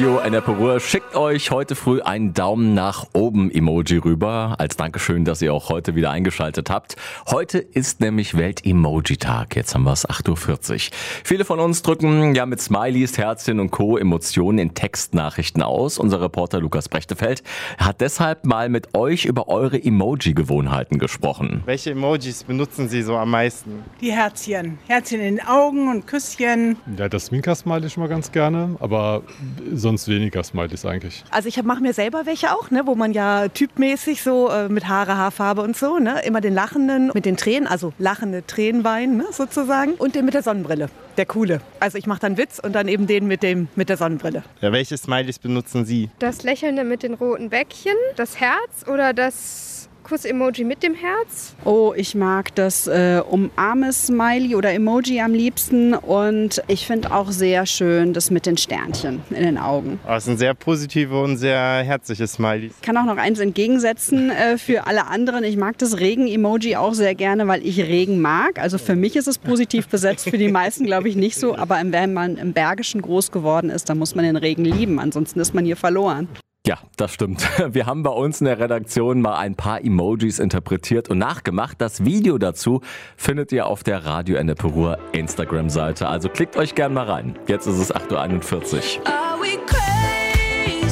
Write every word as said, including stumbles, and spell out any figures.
Radio Ennepe Ruhr schickt euch heute früh einen Daumen nach oben Emoji rüber. Als Dankeschön, dass ihr auch heute wieder eingeschaltet habt. Heute ist nämlich Welt-Emoji-Tag. Jetzt haben wir es acht Uhr vierzig. Viele von uns drücken ja mit Smileys, Herzchen und Co. Emotionen in Textnachrichten aus. Unser Reporter Lukas Brechtefeld hat deshalb mal mit euch über eure Emoji-Gewohnheiten gesprochen. Welche Emojis benutzen Sie so am meisten? Die Herzchen. Herzchen in den Augen und Küsschen. Ja, das Zwinker-Smiley schon mal ganz gerne, aber sonst weniger Smileys eigentlich. Also ich mache mir selber welche auch, ne, wo man ja typmäßig so äh, mit Haare, Haarfarbe und so, ne, immer den lachenden mit den Tränen, also lachende Tränenwein, ne, sozusagen, und den mit der Sonnenbrille, der coole. Also ich mache dann Witz und dann eben den mit dem mit der Sonnenbrille. Ja, welche Smileys benutzen Sie? Das Lächelnde mit den roten Bäckchen, das Herz oder das Kuss-Emoji mit dem Herz. Oh, ich mag das äh, Umarme-Smiley oder Emoji am liebsten und ich finde auch sehr schön das mit den Sternchen in den Augen. Das sind sehr positive und sehr herzliche Smileys. Ich kann auch noch eins entgegensetzen äh, für alle anderen. Ich mag das Regen-Emoji auch sehr gerne, weil ich Regen mag. Also für mich ist es positiv besetzt, für die meisten glaube ich nicht so. Aber wenn man im Bergischen groß geworden ist, dann muss man den Regen lieben. Ansonsten ist man hier verloren. Ja, das stimmt. Wir haben bei uns in der Redaktion mal ein paar Emojis interpretiert und nachgemacht. Das Video dazu findet ihr auf der Radio Ennepe Ruhr Instagram-Seite. Also klickt euch gern mal rein. Jetzt ist es acht Uhr einundvierzig. Are we crazy?